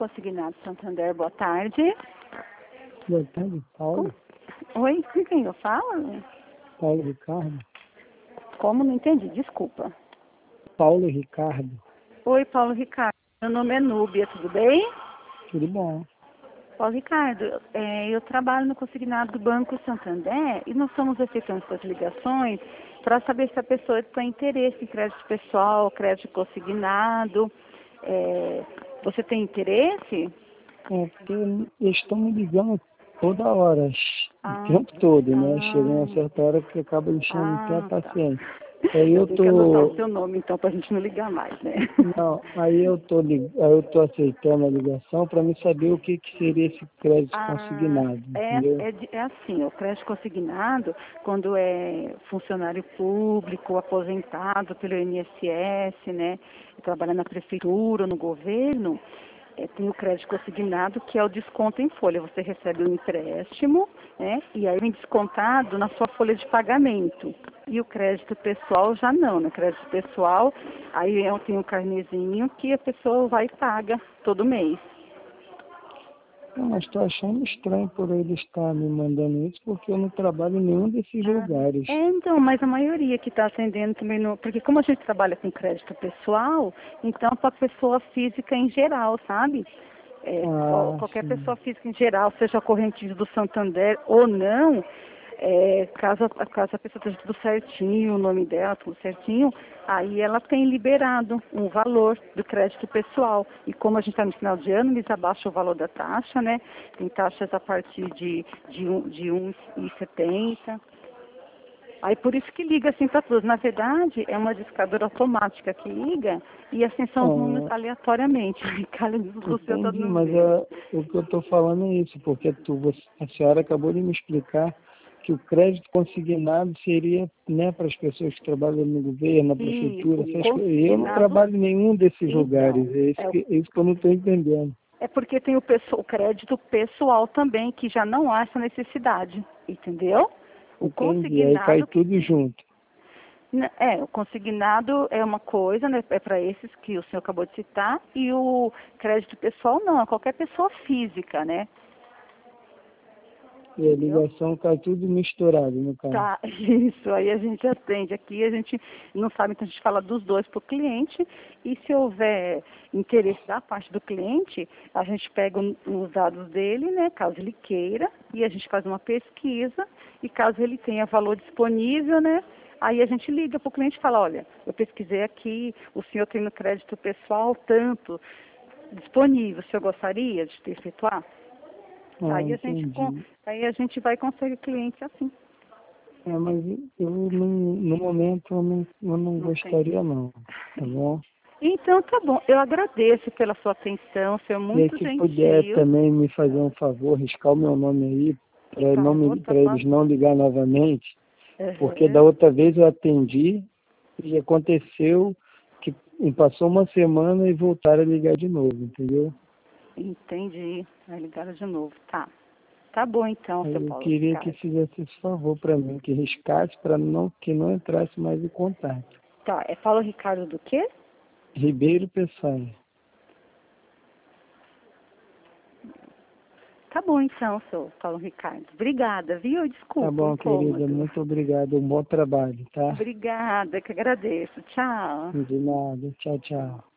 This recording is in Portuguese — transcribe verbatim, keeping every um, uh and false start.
Consignado Santander, boa tarde. Boa tarde, Paulo. Como? Oi, com quem eu falo? Paulo Ricardo. Como? Não entendi, desculpa. Paulo Ricardo. Oi, Paulo Ricardo. Meu nome é Núbia, tudo bem? Tudo bom. Paulo Ricardo, é, eu trabalho no consignado do Banco Santander e nós estamos aceitando essas ligações para saber se a pessoa tem interesse em crédito pessoal, crédito consignado. É, você tem interesse? É porque eles estão me ligando toda hora, o Ah, tempo todo, né? ah, Chega uma certa hora que acaba enchendo até a ah, tá. paciência. Aí eu Tem que anotar o tô. seu nome, então, para a gente não ligar mais, né? Não, aí eu tô, lig... aí eu tô aceitando a ligação para me saber o que, que seria esse crédito Ah, consignado, é, entendeu? é, de- é assim, o crédito consignado, quando é funcionário público, aposentado pelo I N S S, né, e trabalha na prefeitura, no governo, é, tem o crédito consignado, que é o desconto em folha. Você recebe um empréstimo, né, e aí vem descontado na sua folha de pagamento. E o crédito pessoal já não, né? Crédito pessoal, aí eu tenho um carnezinho que a pessoa vai e paga todo mês. Não, mas estou achando estranho por ele estar me mandando isso, porque eu não trabalho em nenhum desses Ah, lugares. é, então, mas a maioria que está atendendo também, no, porque como a gente trabalha com crédito pessoal, então para pessoa física em geral, sabe? É, qual- Ah, qualquer sim. pessoa física em geral, seja corrente do Santander ou não, é, caso, a- caso a pessoa esteja tudo certinho, o nome dela, tudo certinho, aí ela tem liberado um valor do crédito pessoal. E como a gente está no final de ano, eles abaixam o valor da taxa, né? Tem taxas a partir de, de, um, de um e setenta. Aí por isso que liga assim para todos. Na verdade, é uma discadora automática que liga e assim são os números Ah, aleatoriamente. Aí cada um do seu tá entendi, no mas meu. é, o que eu estou falando é isso, porque tu, você, a senhora acabou de me explicar que o crédito consignado seria, né, para as pessoas que trabalham no governo, na E prefeitura, o essas coisas. E eu não consignado, trabalho em nenhum desses lugares, então, é isso é, o- que, é isso que eu não estou entendendo. é porque tem o, pesso- o crédito pessoal também, que já não há essa necessidade, entendeu? O Entendi, aí cai consignado que tudo sim. junto. Né, É, o consignado é uma coisa, né, é para esses que o senhor acabou de citar, e o crédito pessoal não, é qualquer pessoa física, né? E a Entendeu? ligação cai tudo misturado, no caso. Tá, isso, aí a gente atende aqui, a gente não sabe, então a gente fala dos dois para o cliente, e se houver interesse da parte do cliente, a gente pega o- os dados dele, né, caso ele queira, e a gente faz uma pesquisa, e caso ele tenha valor disponível, né, aí a gente liga para o cliente e fala, olha, eu pesquisei aqui, o senhor tem no crédito pessoal tanto disponível, o senhor gostaria de efetuar? Ah, Aí a gente, con- entendi. aí a gente vai e consegue o cliente assim. É, mas eu não, no momento eu não, eu não Não tem. gostaria não, tá bom? Então tá bom, eu agradeço pela sua atenção, foi E aí, muito se puder gentil. também me fazer um favor, riscar o meu nome aí, para Tá, não eu vou me, estar para eles não fazendo. ligar novamente, porque Uhum. da outra vez eu atendi e aconteceu que passou uma semana e voltaram a ligar de novo, entendeu? Entendi. Aí ligaram de novo. Tá. Tá bom então, seu Aí eu Paulo queria que Ricardo. fizesse esse favor para mim, que riscasse para não, que não entrasse mais em contato. Tá, é Paulo Ricardo do quê? Ribeiro Peçanha. Tá bom então, seu Paulo Ricardo. Obrigada, viu? Tá Desculpa o bom, querida, incômodo. muito obrigado, um bom trabalho, tá? Obrigada, que agradeço. Tchau. De nada, tchau, tchau.